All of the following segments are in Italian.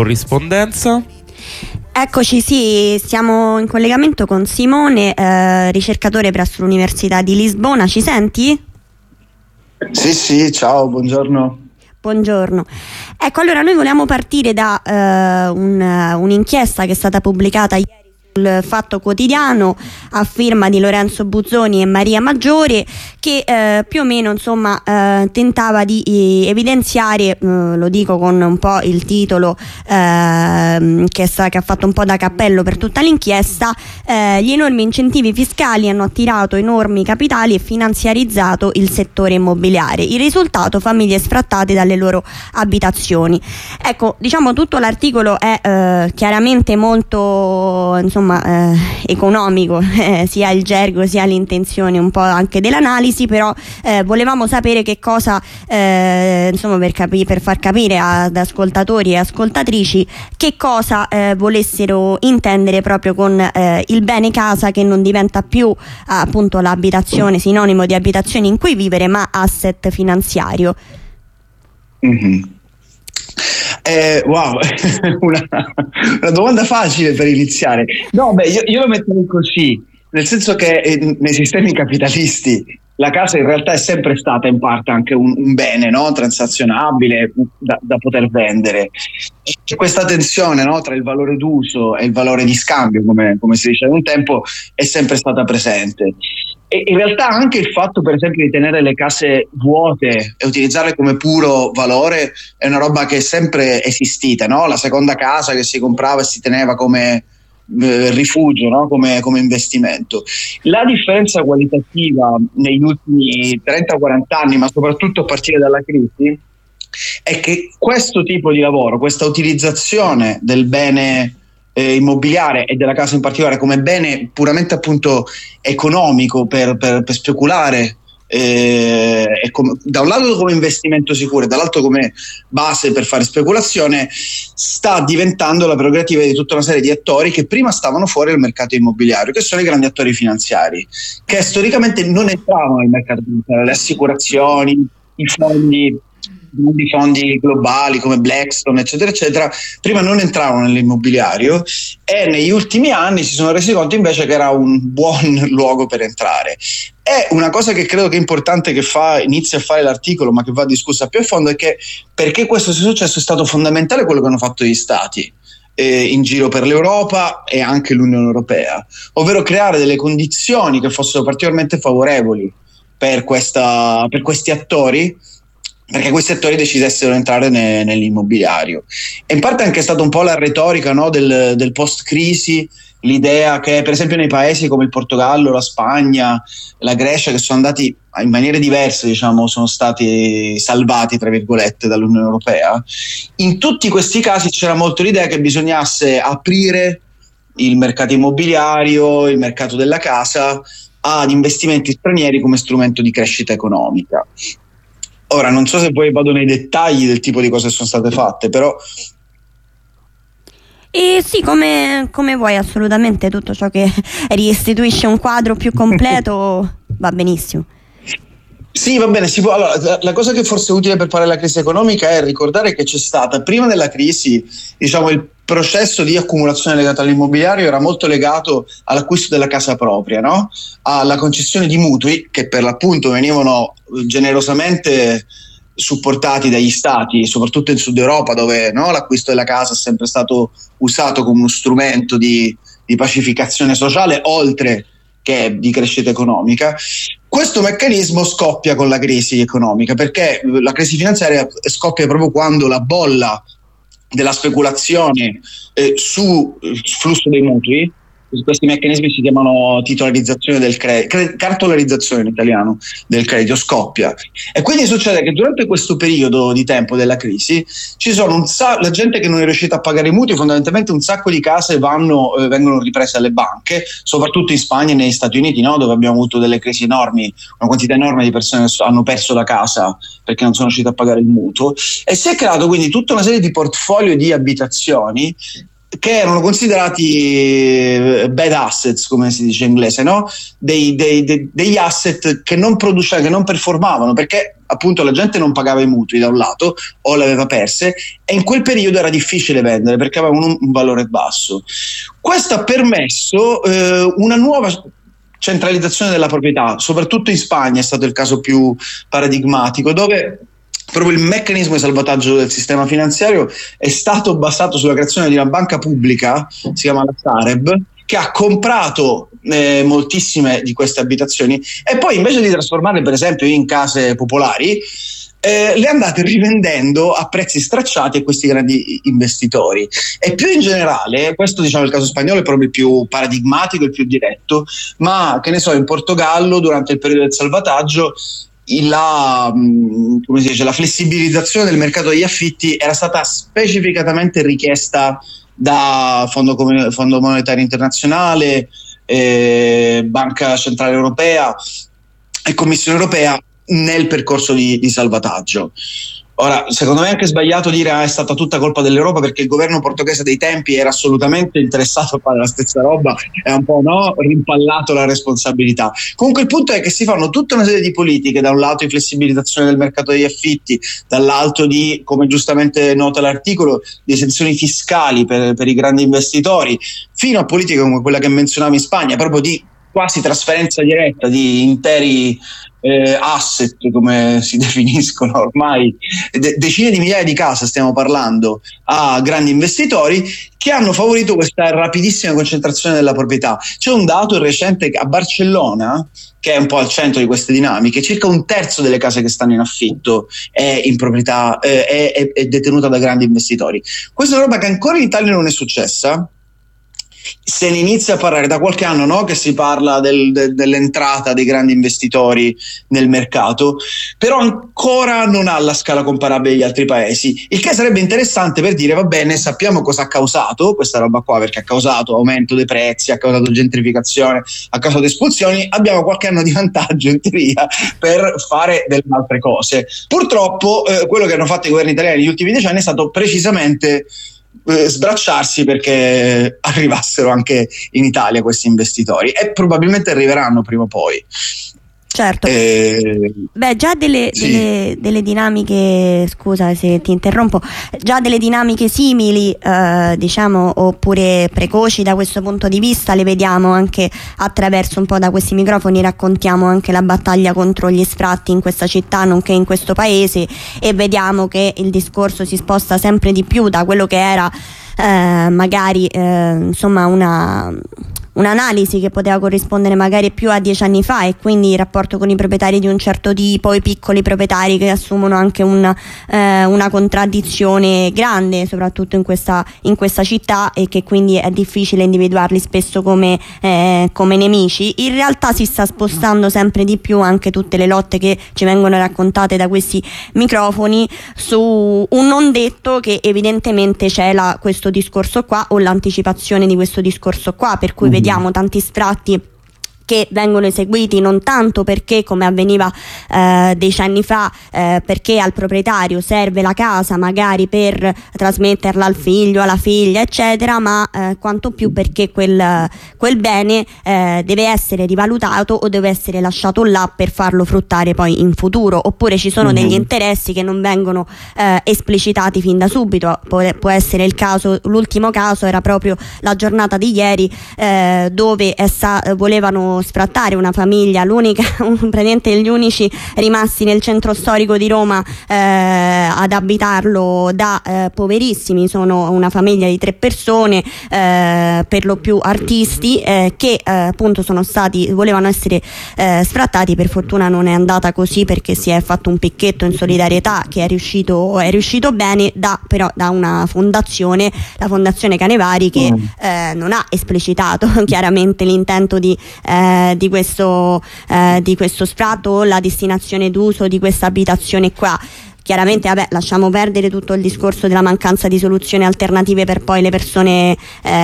corrispondenza. Eccoci, sì, siamo in collegamento con Simone, ricercatore presso l'Università di Lisbona. Ci senti? Sì, ciao, buongiorno. Buongiorno. Ecco, allora noi volevamo partire da un'inchiesta che è stata pubblicata ieri sul Fatto Quotidiano a firma di Lorenzo Buzzoni e Maria Maggiore, che più o meno tentava di evidenziare, lo dico con un po' il titolo che ha fatto un po' da cappello per tutta l'inchiesta, gli enormi incentivi fiscali hanno attirato enormi capitali e finanziarizzato il settore immobiliare. Il risultato: famiglie sfrattate dalle loro abitazioni. Ecco, diciamo, tutto l'articolo è chiaramente molto economico, sia il gergo sia l'intenzione un po' anche dell'analisi, però volevamo sapere che cosa, per far capire ad ascoltatori e ascoltatrici che cosa volessero intendere proprio con il bene casa, che non diventa più appunto l'abitazione, sinonimo di abitazione in cui vivere, ma asset finanziario. Mm-hmm. Wow, una domanda facile per iniziare. No, io lo metterei così, nel senso che nei sistemi capitalisti la casa in realtà è sempre stata in parte anche un bene, no? Transazionabile da poter vendere. E questa tensione, no, tra il valore d'uso e il valore di scambio, come si diceva un tempo, è sempre stata presente. E in realtà anche il fatto, per esempio, di tenere le case vuote e utilizzarle come puro valore è una roba che è sempre esistita, no? La seconda casa che si comprava e si teneva come rifugio, no? come investimento. La differenza qualitativa negli ultimi 30-40 anni, ma soprattutto a partire dalla crisi, è che questo tipo di lavoro, questa utilizzazione del bene immobiliare e della casa in particolare come bene puramente appunto economico per speculare, da un lato come investimento sicuro e dall'altro come base per fare speculazione, sta diventando la prerogativa di tutta una serie di attori che prima stavano fuori dal mercato immobiliare, che sono i grandi attori finanziari, che storicamente non entravano nel mercato finanziario, le assicurazioni, i fondi globali come Blackstone, eccetera eccetera, prima non entravano nell'immobiliario, e negli ultimi anni si sono resi conto invece che era un buon luogo per entrare. È una cosa che credo che è importante, che inizia a fare l'articolo, ma che va discussa più a fondo, è che perché questo sia successo è stato fondamentale quello che hanno fatto gli stati in giro per l'Europa e anche l'Unione Europea, ovvero creare delle condizioni che fossero particolarmente favorevoli per questi attori, perché questi attori decidessero di entrare nell'immobiliario. E in parte anche è stata un po' la retorica, no, del post-crisi, l'idea che per esempio nei paesi come il Portogallo, la Spagna, la Grecia, che sono andati in maniere diverse, diciamo, sono stati salvati tra virgolette dall'Unione Europea, in tutti questi casi c'era molto l'idea che bisognasse aprire il mercato immobiliario, il mercato della casa ad investimenti stranieri come strumento di crescita economica. Ora, non so se poi vado nei dettagli del tipo di cose che sono state fatte, però... Sì, come vuoi, assolutamente. Tutto ciò che restituisce un quadro più completo va benissimo. Sì, va bene, si può. Allora, la cosa che forse è utile per parlare della crisi economica è ricordare che c'è stata, prima della crisi, diciamo, il processo di accumulazione legato all'immobiliare era molto legato all'acquisto della casa propria, no? Alla concessione di mutui che per l'appunto venivano generosamente supportati dagli stati, soprattutto in Sud Europa, dove, no, l'acquisto della casa è sempre stato usato come uno strumento di pacificazione sociale, oltre che di crescita economica. Questo meccanismo scoppia con la crisi economica, perché la crisi finanziaria scoppia proprio quando la bolla della speculazione sul flusso dei mutui, questi meccanismi si chiamano titolarizzazione del credito, cartolarizzazione in italiano del credito, scoppia. E quindi succede che durante questo periodo di tempo della crisi ci sono la gente che non è riuscita a pagare i mutui, fondamentalmente un sacco di case vengono riprese alle banche, soprattutto in Spagna e negli Stati Uniti, no? Dove abbiamo avuto delle crisi enormi, una quantità enorme di persone che hanno perso la casa perché non sono riuscite a pagare il mutuo, e si è creato quindi tutta una serie di portfolio di abitazioni che erano considerati bad assets, come si dice in inglese, no? Degli asset che non producevano, che non performavano, perché appunto la gente non pagava i mutui da un lato o le aveva perse, e in quel periodo era difficile vendere perché avevano un valore basso. Questo ha permesso una nuova centralizzazione della proprietà, soprattutto in Spagna è stato il caso più paradigmatico, dove proprio il meccanismo di salvataggio del sistema finanziario è stato basato sulla creazione di una banca pubblica, si chiama la Sareb, che ha comprato moltissime di queste abitazioni e poi, invece di trasformarle per esempio in case popolari, le andate rivendendo a prezzi stracciati a questi grandi investitori. E più in generale, questo diciamo il caso spagnolo è proprio il più paradigmatico, il più diretto, ma che ne so, in Portogallo durante il periodo del salvataggio come si dice, la flessibilizzazione del mercato degli affitti era stata specificatamente richiesta da Fondo Monetario Internazionale, Banca Centrale Europea e Commissione Europea nel percorso di salvataggio. Ora, secondo me è anche sbagliato dire è stata tutta colpa dell'Europa, perché il governo portoghese dei tempi era assolutamente interessato a fare la stessa roba e ha un po' rimpallato la responsabilità. Comunque il punto è che si fanno tutta una serie di politiche, da un lato di flessibilizzazione del mercato degli affitti, dall'altro di, come giustamente nota l'articolo, di esenzioni fiscali per i grandi investitori, fino a politiche come quella che menzionavi in Spagna, proprio di quasi trasferenza diretta di interi asset, come si definiscono ormai, decine di migliaia di case stiamo parlando, a grandi investitori che hanno favorito questa rapidissima concentrazione della proprietà. C'è un dato recente a Barcellona, che è un po' al centro di queste dinamiche, circa un terzo delle case che stanno in affitto è in proprietà, è detenuta da grandi investitori. Questa è una roba che ancora in Italia non è successa. Se ne inizia a parlare da qualche anno, no? Che si parla dell'entrata dei grandi investitori nel mercato, però ancora non ha la scala comparabile agli altri paesi, il che sarebbe interessante per dire va bene, sappiamo cosa ha causato questa roba qua, perché ha causato aumento dei prezzi, ha causato gentrificazione, ha causato espulsioni, abbiamo qualche anno di vantaggio in teoria per fare delle altre cose. Purtroppo quello che hanno fatto i governi italiani negli ultimi decenni è stato precisamente sbracciarsi perché arrivassero anche in Italia questi investitori, e probabilmente arriveranno prima o poi. Certo. Beh, già delle dinamiche, scusa se ti interrompo, già delle dinamiche simili, diciamo, oppure precoci da questo punto di vista le vediamo anche attraverso, un po' da questi microfoni raccontiamo anche la battaglia contro gli sfratti in questa città nonché in questo paese, e vediamo che il discorso si sposta sempre di più da quello che era magari insomma un'analisi che poteva corrispondere magari più a 10 anni fa, e quindi il rapporto con i proprietari di un certo tipo, i piccoli proprietari che assumono anche una contraddizione grande, soprattutto in questa città, e che quindi è difficile individuarli spesso come nemici. In realtà si sta spostando sempre di più anche tutte le lotte che ci vengono raccontate da questi microfoni su un non detto che evidentemente cela questo discorso qua, o l'anticipazione di questo discorso qua, per cui vediamo tanti sfratti che vengono eseguiti non tanto perché, come avveniva decenni fa, perché al proprietario serve la casa magari per trasmetterla al figlio, alla figlia, eccetera, ma quanto più perché quel bene deve essere rivalutato o deve essere lasciato là per farlo fruttare poi in futuro, oppure ci sono degli interessi che non vengono esplicitati fin da subito. Può essere il caso, l'ultimo caso era proprio la giornata di ieri, dove volevano sfrattare una famiglia, praticamente gli unici rimasti nel centro storico di Roma ad abitarlo da poverissimi. Sono una famiglia di 3 persone, per lo più artisti, che appunto volevano essere sfrattati. Per fortuna non è andata così, perché si è fatto un picchetto in solidarietà che è riuscito bene, però da una fondazione, la Fondazione Canevari, che non ha esplicitato chiaramente l'intento di questo sfratto, la destinazione d'uso di questa abitazione qua. chiaramente lasciamo perdere tutto il discorso della mancanza di soluzioni alternative per poi le persone,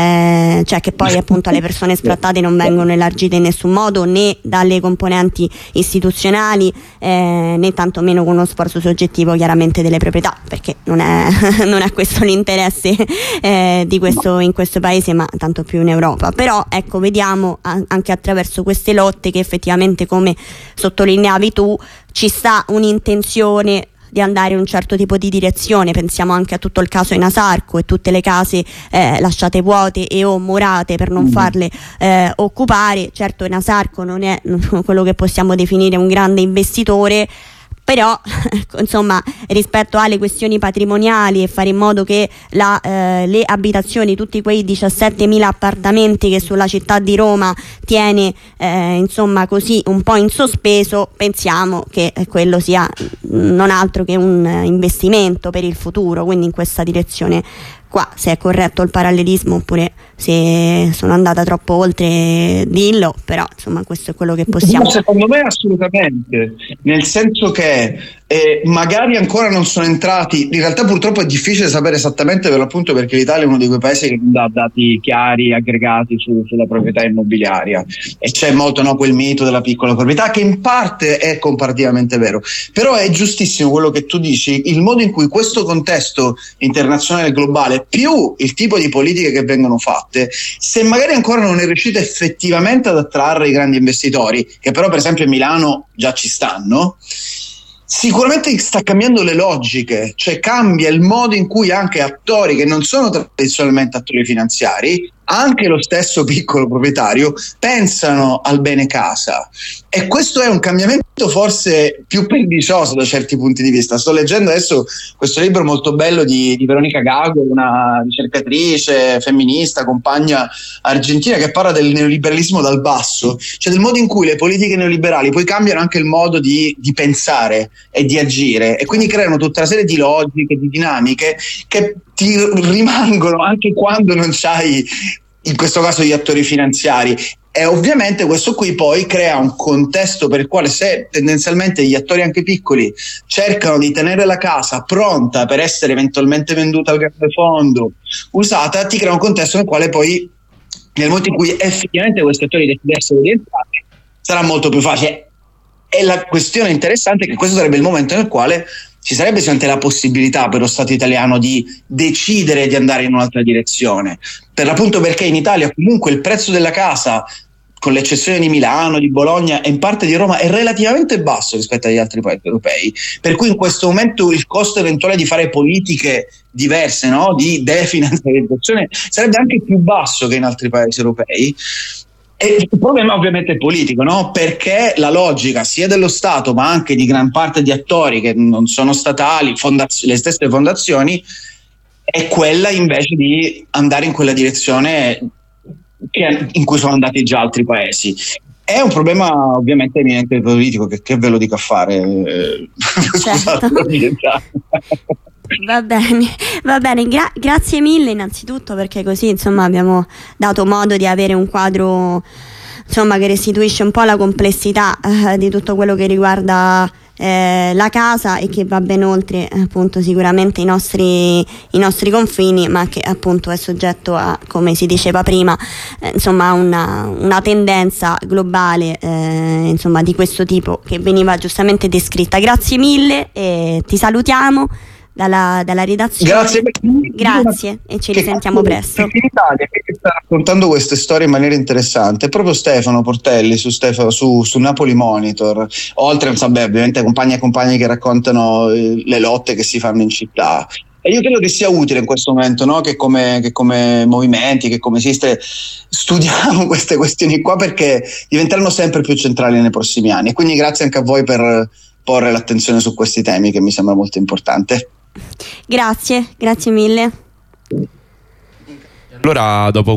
cioè che poi appunto alle persone sfrattate non vengono elargite in nessun modo, né dalle componenti istituzionali, né tantomeno con uno sforzo soggettivo chiaramente delle proprietà, perché non è questo l'interesse di questo in questo paese, ma tanto più in Europa. Però ecco, vediamo anche attraverso queste lotte che effettivamente, come sottolineavi tu, ci sta un'intenzione di andare in un certo tipo di direzione. Pensiamo anche a tutto il caso Enasarco e tutte le case lasciate vuote e o murate per non farle occupare. Certo, Enasarco non è quello che possiamo definire un grande investitore, però insomma, rispetto alle questioni patrimoniali e fare in modo che le abitazioni, tutti quei 17.000 appartamenti che sulla città di Roma tiene insomma così un po' in sospeso, pensiamo che quello sia non altro che un investimento per il futuro. Quindi in questa direzione qua, se è corretto il parallelismo oppure se sono andata troppo oltre, dillo, però insomma questo è quello che possiamo. No, secondo me assolutamente, nel senso che magari ancora non sono entrati, in realtà purtroppo è difficile sapere esattamente, per l'appunto perché l'Italia è uno di quei paesi che non dà dati chiari, aggregati sulla proprietà immobiliaria, e c'è molto quel mito della piccola proprietà, che in parte è comparativamente vero, però è giustissimo quello che tu dici, il modo in cui questo contesto internazionale e globale più il tipo di politiche che vengono fatte, se magari ancora non è riuscito effettivamente ad attrarre i grandi investitori, che però per esempio a Milano già ci stanno, sicuramente sta cambiando le logiche, cioè cambia il modo in cui anche attori che non sono tradizionalmente attori finanziari, anche lo stesso piccolo proprietario, pensano al bene casa, e questo è un cambiamento forse più pernicioso da certi punti di vista. Sto leggendo adesso questo libro molto bello di Veronica Gago, una ricercatrice femminista, compagna argentina, che parla del neoliberalismo dal basso, cioè del modo in cui le politiche neoliberali poi cambiano anche il modo di pensare e di agire, e quindi creano tutta una serie di logiche, di dinamiche che ti rimangono anche quando non c'hai, in questo caso, gli attori finanziari. E ovviamente questo qui poi crea un contesto per il quale, se tendenzialmente gli attori anche piccoli cercano di tenere la casa pronta per essere eventualmente venduta al grande fondo, usata, ti crea un contesto nel quale poi, nel momento in cui effettivamente questi attori decidessero di entrare, sarà molto più facile. E la questione interessante è che questo sarebbe il momento nel quale ci sarebbe sicuramente la possibilità per lo Stato italiano di decidere di andare in un'altra direzione, per l'appunto perché in Italia comunque il prezzo della casa, con l'eccezione di Milano, di Bologna e in parte di Roma, è relativamente basso rispetto agli altri paesi europei, per cui in questo momento il costo eventuale di fare politiche diverse, di definanziarizzazione, sarebbe anche più basso che in altri paesi europei. E il problema ovviamente è politico, perché la logica sia dello Stato ma anche di gran parte di attori che non sono statali, le stesse fondazioni, è quella invece di andare in quella direzione in cui sono andati già altri paesi. È un problema ovviamente eminentemente politico, che ve lo dico a fare. Certo. Va bene, grazie mille innanzitutto, perché così insomma abbiamo dato modo di avere un quadro insomma che restituisce un po' la complessità di tutto quello che riguarda la casa, e che va ben oltre appunto sicuramente i nostri confini, ma che appunto è soggetto a, come si diceva prima, insomma una tendenza globale insomma di questo tipo, che veniva giustamente descritta. Grazie mille e ti salutiamo dalla redazione. Grazie e ci risentiamo presto. In Italia che sta raccontando queste storie in maniera interessante è proprio Stefano Portelli su Napoli Monitor, oltre ovviamente compagni e compagni che raccontano le lotte che si fanno in città. E io credo che sia utile in questo momento, che come movimenti, che come esiste, studiamo queste questioni qua, perché diventeranno sempre più centrali nei prossimi anni. E quindi grazie anche a voi per porre l'attenzione su questi temi, che mi sembra molto importante. Grazie mille. Allora, dopo